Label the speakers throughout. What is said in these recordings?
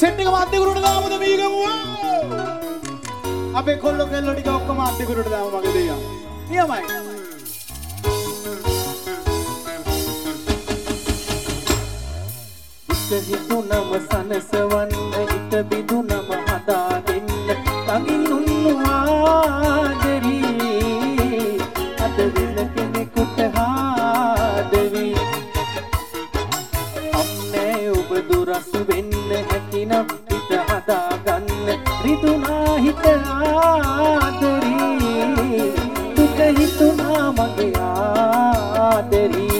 Speaker 1: set එක මාධ්‍යගුරුට දාමුද මීගමු අපේ කොල්ලෝ කෙල්ලෝ ටික ඔක්කොම මාධ්‍යගුරුට දාමු මගේ දෙයියන් නියමයි
Speaker 2: හිතුනම සනසවන්න හිත බිඳුනම හදා දෙන්න ළඟින් උන්නු ආදරී අද වෙන කෙනෙකුට ආදවි අම්නේ ඔබ දුරස් වෙන්න හැකිනම් හිත හදා ගන්න රිදුනා හිත ආදරී දුක හිතුනා මගේ ආදරී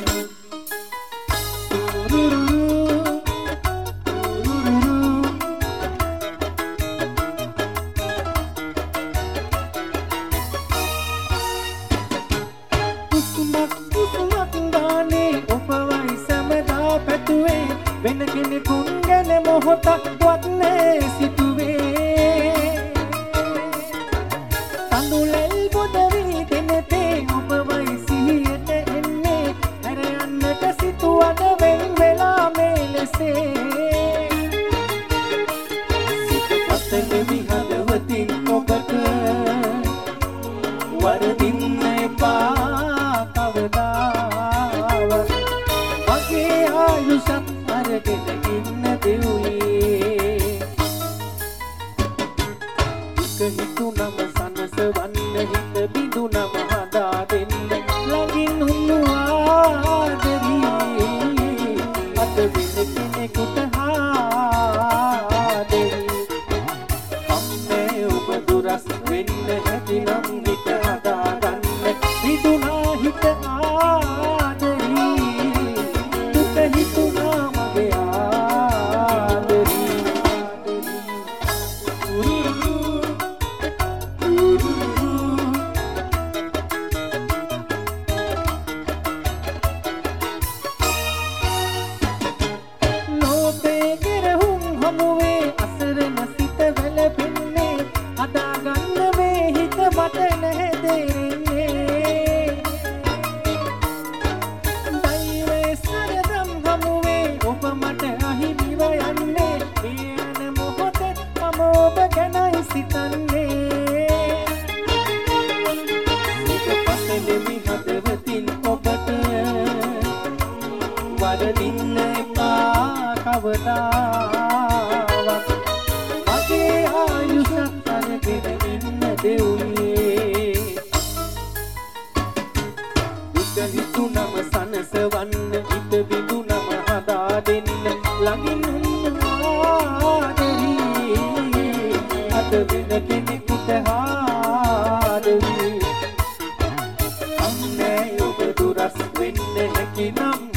Speaker 2: වෙන කෙනෙකුන් ගැන මොහොතක්වත් නෑ සිතුවේ තඳුලෙල් පොදවි දෙනතේ ඔබවයි සිහියට එන්නේ හැර යන්නට සිතුවද වෙන් වෙලා මේ ලෙසේ සිත පතලෙවි හදවතින් ඔබට වරදින්න එපා කවදාවත් මගේ ආයුෂත් අරගෙන ඉන්න දෙව්වේ දුක හිතුනම සනසවන්න හිත බිඳුනම හදා දෙන්න ළඟින් උන්නු ආදරී අද වෙන කෙනෙකුට ආදරී අම්මේ ඔබ දුරස් වෙන්න හැකිනම් හිත හදා ගන්න බිඳුනා හිත ආදරී දුක හිතුනා වරදින්න එපා කවදාවත් මගේ ආයුෂත් අරගෙන ඉන්න දෙව්වේ දුක හිතුනම සනසවන්න හිත බිඳුනම හදා දෙන්න ළඟින් උන්න ආදරී අද වෙන කෙනෙකුට ආදවි අම්මේ ඔබ දුරස් වෙන්න හැකිනම්